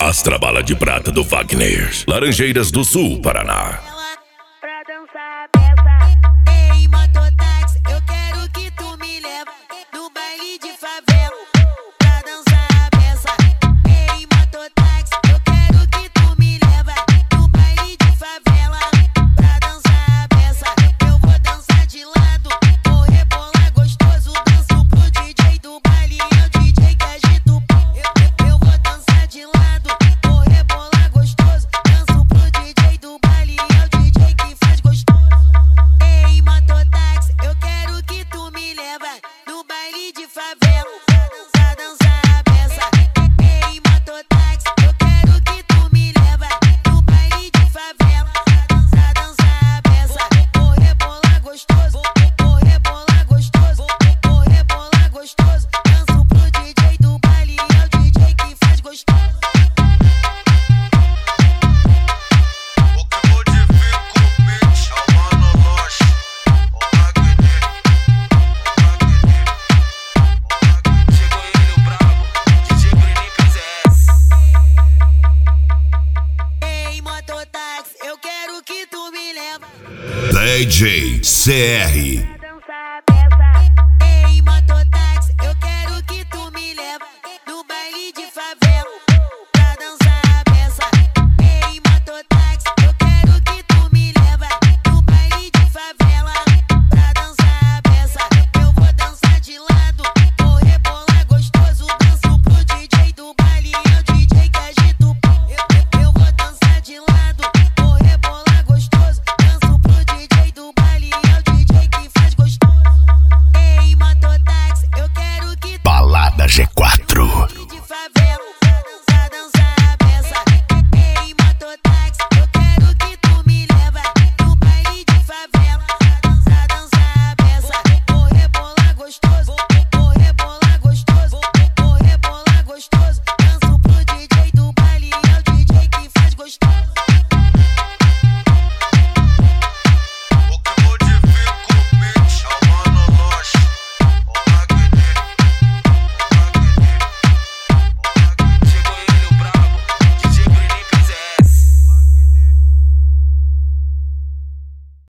Astra Bala de Prata do Wagner, Laranjeiras do Sul, Paraná. Pra dançar a peça. Ei, mototáxi, eu quero que tu me leva no baile de favela. Pra dançar a peça. Ei, mototáxi, eu quero que tu me leva no baile de favela. Pra dançar a peça. Eu vou dançar de lado, vou rebolar gostoso. Danço pro DJ do baile, é o DJ que agita o pão. Eu vou dançar de lado, vou rebolar gostoso. Danço pro DJ do baile, é o DJ que faz gostoso. Ei, mototáxi, eu quero que tu me leva no baile de favela. Pra dançar a peça. Ei, mototáxi, eu quero que tu me leva no baile de favela. Pra dançar a peça. Vou rebolar gostoso, vou rebolar gostoso, vou rebolar gostoso. Danço pro DJ do baile, é o DJ que faz gostoso. Ei, mototáxi, eu quero que tu me leva DJ CR. pra dançar a peça. Ei, mototáxi, eu quero que tu me leva no baile de favela. Pra dançar a peça. Ei, mototáxi, eu quero que tu me leva no baile de favela. Pra dançar a peça. Eu vou dançar de lado, vou rebolar gostoso. Danço pro DJ do baile, é o DJ que agita o pão. Eu vou dançar de lado, vou rebolar gostoso. Danço pro DJ do baile, é o DJ que faz gostoso. Ei, mototáxi, eu quero que Balada G4.